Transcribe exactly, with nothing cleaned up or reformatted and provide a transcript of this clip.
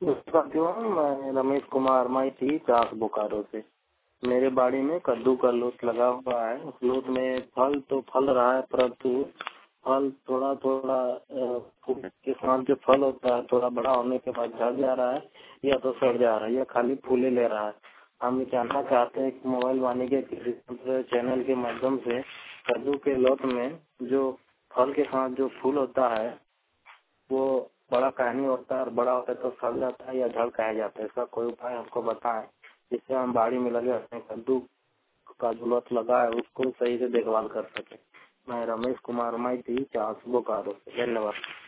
साथियों, मैं रमेश कुमार माइती चास बोकारो से। मेरे बाड़ी में कद्दू का लूट लगा हुआ है। उस लूट में फल तो फल रहा है, परंतु फल थोड़ा थोड़ा फूल के साथ जो फल होता है थोड़ा बड़ा होने के बाद झड़ जा रहा है या तो सड़ जा रहा है या खाली फूले ले रहा है। हम जानना चाहते हैं कि मोबाइल वाणिज्य के चैनल के माध्यम से कद्दू के लौट में जो फल के साथ जो फूल होता है वो बड़ा कहानी होता है और बड़ा होता है तो सड़ जाता है या झड़ कहा जाता है। इसका कोई उपाय हमको बताएं जिससे हम बाड़ी में लगे अपने कद्दू का जो लत लगा है उसको सही से देखभाल कर सके। मैं रमेश कुमार माइती चास बोकारो से। धन्यवाद।